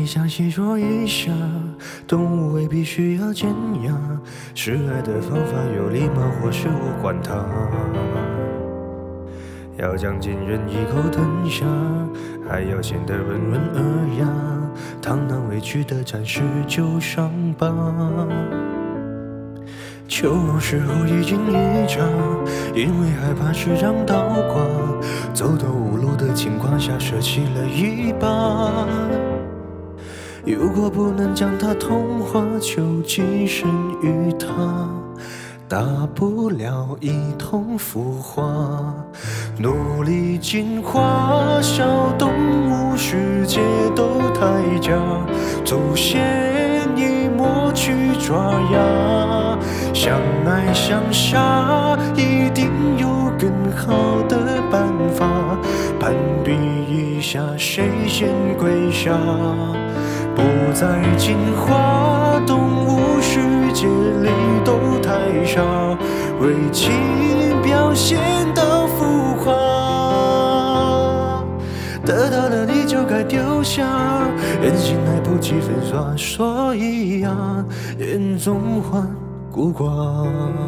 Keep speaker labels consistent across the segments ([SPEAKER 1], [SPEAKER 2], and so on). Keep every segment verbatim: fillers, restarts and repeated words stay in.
[SPEAKER 1] 想细说一下，动物未必需要尖牙，示爱的方法有礼貌或是我管它。要将尽人一口吞下，还要显得温润尔雅，螳螂委屈的暂时就伤疤。秋时候一惊一乍，因为害怕时常倒挂，走投无路的情况下舍弃了一把。如果不能将它同化，就寄生于它，大不了一同腐化。努力进化，小动物世界都太假，祖先已磨去爪牙。相爱相杀，一定有更好的办法，攀比一下谁先跪下。不再进化，动物世界里都太傻，为情表现到浮夸。得到了你就该丢下，人心来不及粉刷，所以啊，人总患孤寡。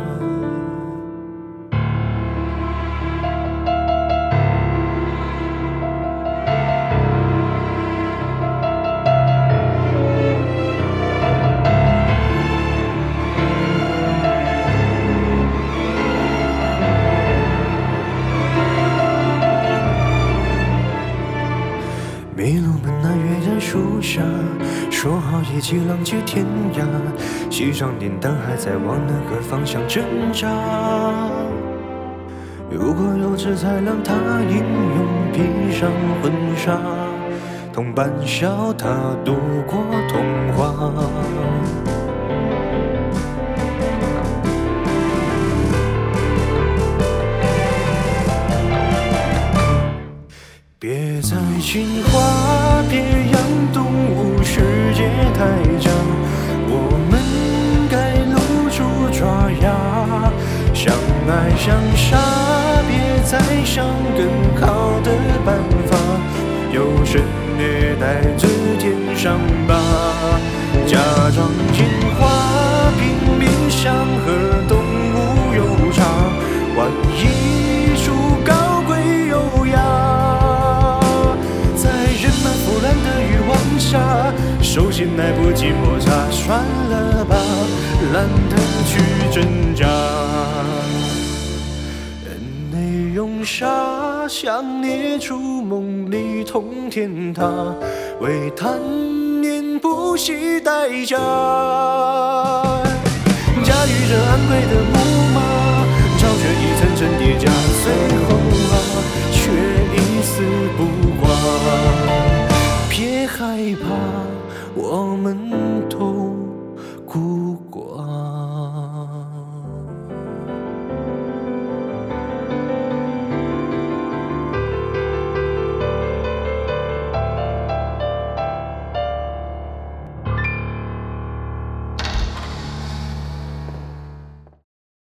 [SPEAKER 1] 麋鹿们那约在树下，说好一起浪迹天涯，西装点灯还在往那个方向挣扎。如果有只豺狼，它英勇披上婚纱，同伴笑它度过童话。别再进化，别让动物世界太假，我们该露出爪牙。相爱相杀，别再想更好的办法，有生虐待自添伤疤。假装进化，拼命想和动物有差，万一出高贵优雅。的欲望下，手心来不及摩擦，算了吧，懒得去挣扎。人类用沙想捏出梦里通天塔，为贪念不惜代价。驾驭着昂贵的木马，超越一层层叠加，最后啊，却一丝不挂。别害怕，我们